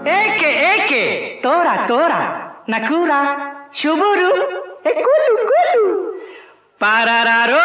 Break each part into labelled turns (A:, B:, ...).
A: ಏಕೆ ಏಕೆ ತೋರ ತೋರ ನಕೂರ ಶುಭುರು ಕುಲು ಕುಲು ಪಾರಾರೋ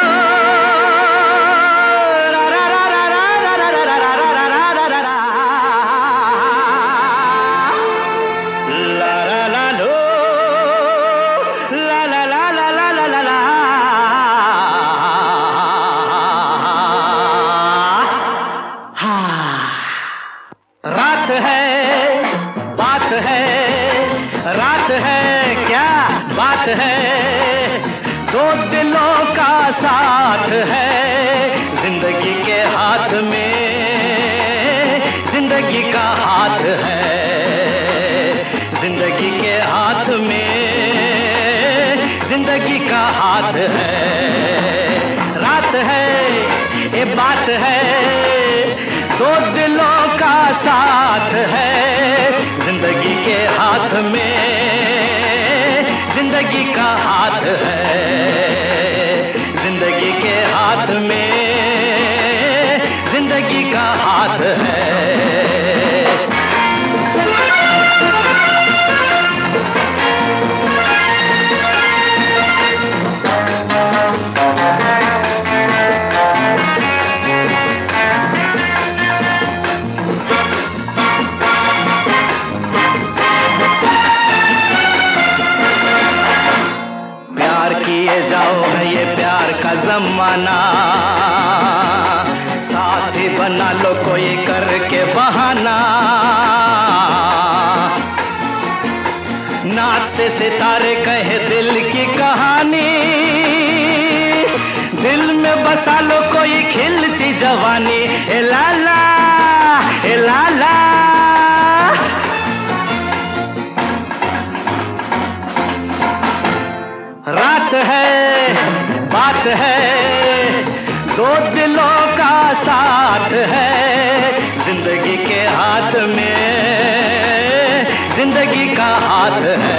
A: रात है बात है रात है क्या बात है दो दिलों का साथ है जिंदगी के हाथ में जिंदगी का हाथ है जिंदगी के हाथ में जिंदगी का हाथ है रात है ये बात है दो दिलों का साथ है जिंदगी के हाथ में जिंदगी का हाथ है जिंदगी के हाथ में जिंदगी का हाथ है किए जाओ है ये प्यार का जमाना साथी बना लो कोई करके बहाना नाचते सितारे कहे दिल की कहानी दिल में बसा लो कोई खिलती जवानी ए लाला ए लाला रात है बात है दो दिलों का साथ है जिंदगी के हाथ में जिंदगी का हाथ है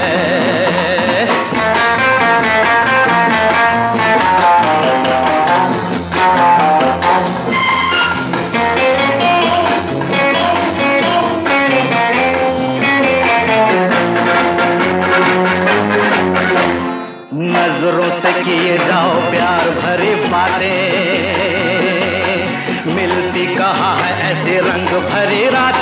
A: नजरों से किए जाओ प्यार भरी बातें मिलती कहाँ है ऐसी रंग भरी रात